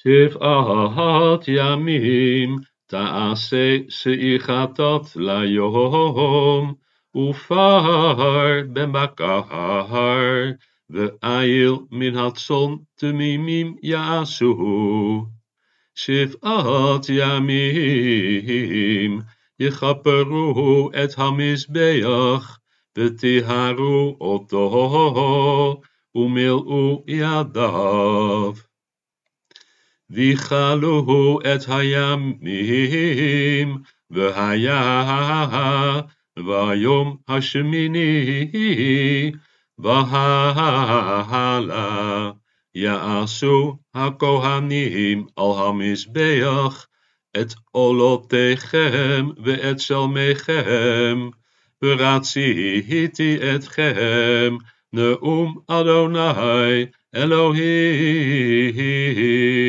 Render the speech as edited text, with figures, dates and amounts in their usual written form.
שבעת ימים תעשה שיחתת ליום, ופר במקר, ואיל מן הצאן תמימים יעשו. שבעת ימים יכפרו את המזבח, וטיהרו אותו, ומילאו ידיו. ויכלו את הימים, והיה ביום השמיני, והלאה יעשו הכהנים על המזבח את עולותיכם ואת שלמיכם, ורציתי אתכם נאום אדוני אלוהים.